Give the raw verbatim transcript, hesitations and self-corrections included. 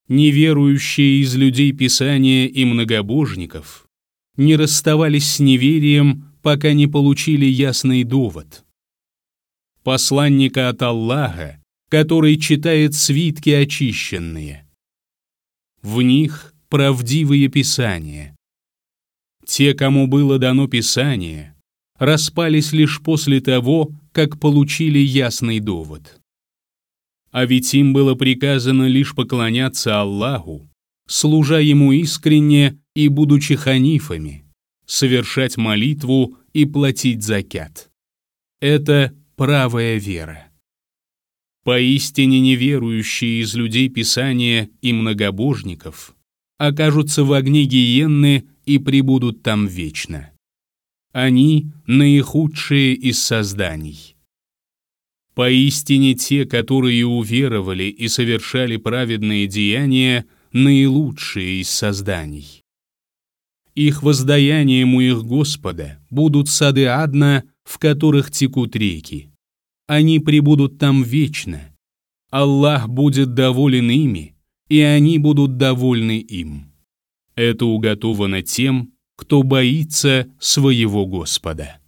Неверующие из людей Писания и многобожников не расставались с неверием, пока не получили ясный довод. Посланника от Аллаха, который читает свитки очищенные. В них правдивые Писания. Те, кому было дано Писание, распались лишь после того, как получили ясный довод. А ведь им было приказано лишь поклоняться Аллаху, служа Ему искренне и будучи ханифами, совершать молитву и платить закят. Это правая вера. Поистине неверующие из людей Писания и многобожников окажутся в огне гиенны и пребудут там вечно. Они наихудшие из созданий. Поистине те, которые уверовали и совершали праведные деяния, наилучшие из созданий. Их воздаянием у их Господа будут сады Адна, в которых текут реки. Они пребудут там вечно. Аллах будет доволен ими, и они будут довольны им. Это уготовано тем, кто боится своего Господа.